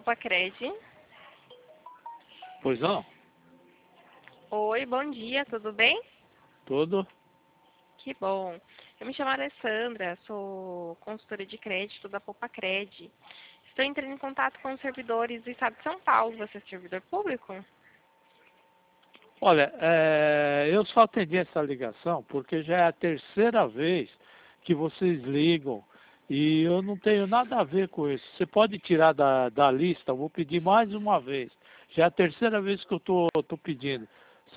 Popacred. Pois não? Oi, bom dia, tudo bem? Tudo? Que bom. Eu me chamo Alessandra, sou consultora de crédito da Popacred. Estou entrando em contato com os servidores do Estado de São Paulo. Você é servidor público? Olha, eu só atendi essa ligação porque já é a terceira vez que vocês ligam e eu não tenho nada a ver com isso. Você pode tirar da lista, eu vou pedir mais uma vez. Já é a terceira vez que eu tô pedindo.